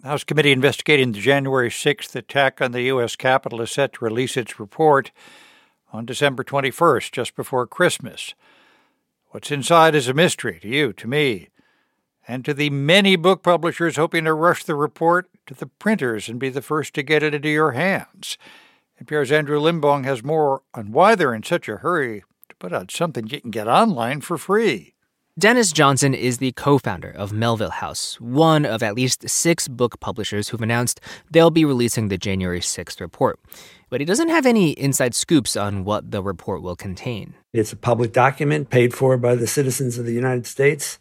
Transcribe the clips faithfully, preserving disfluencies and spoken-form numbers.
The House committee investigating the January sixth attack on the U S Capitol is set to release its report on December twenty-first, just before Christmas. What's inside is a mystery to you, to me, and to the many book publishers hoping to rush the report to the printers and be the first to get it into your hands. N P R's Andrew Limbong has more on why they're in such a hurry to put out something you can get online for free. Dennis Johnson is the co-founder of Melville House, one of at least six book publishers who've announced they'll be releasing the January sixth report. But he doesn't have any inside scoops on what the report will contain. It's a public document paid for by the citizens of the United States,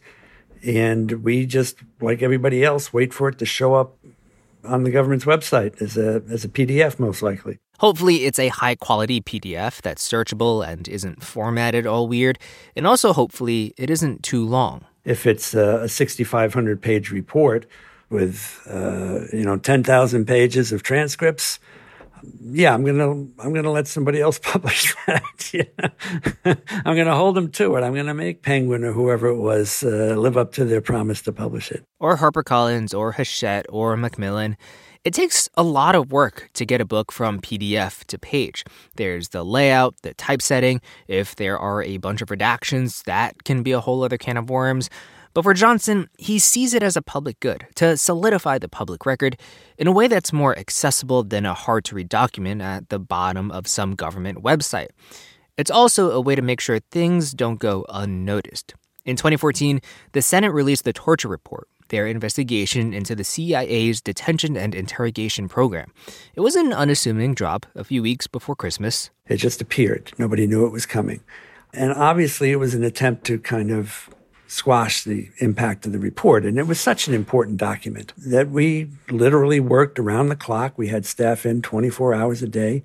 and we just, like everybody else, wait for it to show up on the government's website as a as a P D F, most likely. Hopefully it's a high-quality P D F that's searchable and isn't formatted all weird. And also, hopefully, it isn't too long. If it's a sixty-five hundred page report with, uh, you know, ten thousand pages of transcripts, yeah, I'm gonna I'm gonna let somebody else publish that. Yeah. I'm gonna hold them to it. I'm gonna make Penguin or whoever it was uh, live up to their promise to publish it. Or HarperCollins, or Hachette, or Macmillan. It takes a lot of work to get a book from P D F to page. There's the layout, the typesetting. If there are a bunch of redactions, that can be a whole other can of worms. But for Johnson, he sees it as a public good to solidify the public record in a way that's more accessible than a hard-to-read document at the bottom of some government website. It's also a way to make sure things don't go unnoticed. In twenty fourteen, the Senate released the Torture Report, their investigation into the C I A's detention and interrogation program. It was an unassuming drop a few weeks before Christmas. It just appeared. Nobody knew it was coming. And obviously it was an attempt to kind of squash the impact of the report. And it was such an important document that we literally worked around the clock. We had staff in twenty-four hours a day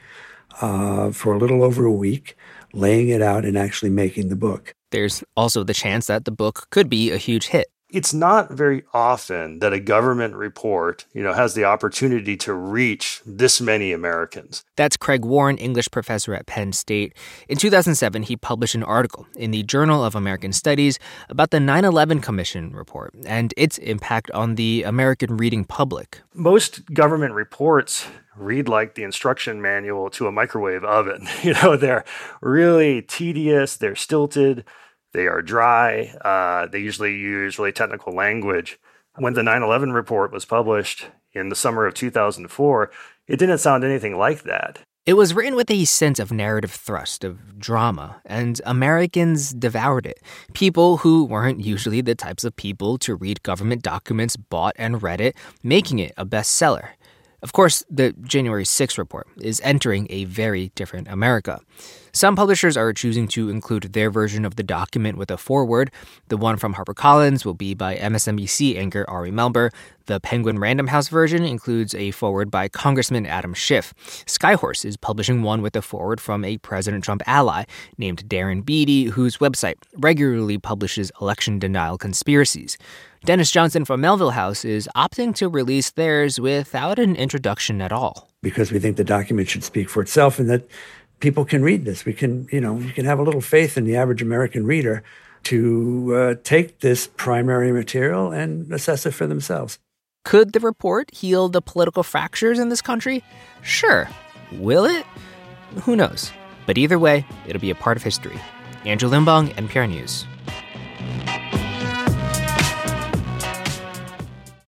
uh, for a little over a week, laying it out and actually making the book. There's also the chance that the book could be a huge hit. It's not very often that a government report, you know, has the opportunity to reach this many Americans. That's Craig Warren, English professor at Penn State. In two thousand seven, he published an article in the Journal of American Studies about the nine eleven Commission report and its impact on the American reading public. Most government reports read like the instruction manual to a microwave oven. You know, they're really tedious, they're stilted. They are dry. Uh, they usually use really technical language. When the nine eleven report was published in the summer of two thousand four, it didn't sound anything like that. It was written with a sense of narrative thrust, of drama, and Americans devoured it. People who weren't usually the types of people to read government documents bought and read it, making it a bestseller. Of course, the January sixth report is entering a very different America. Some publishers are choosing to include their version of the document with a foreword. The one from HarperCollins will be by M S N B C anchor Ari Melber. The Penguin Random House version includes a foreword by Congressman Adam Schiff. Skyhorse is publishing one with a foreword from a President Trump ally named Darren Beattie, whose website regularly publishes election denial conspiracies. Dennis Johnson from Melville House is opting to release theirs without an introduction at all. Because we think the document should speak for itself and that people can read this. We can, you know, you can have a little faith in the average American reader to uh, take this primary material and assess it for themselves. Could the report heal the political fractures in this country? Sure. Will it? Who knows? But either way, it'll be a part of history. Andrew Limbong, N P R News.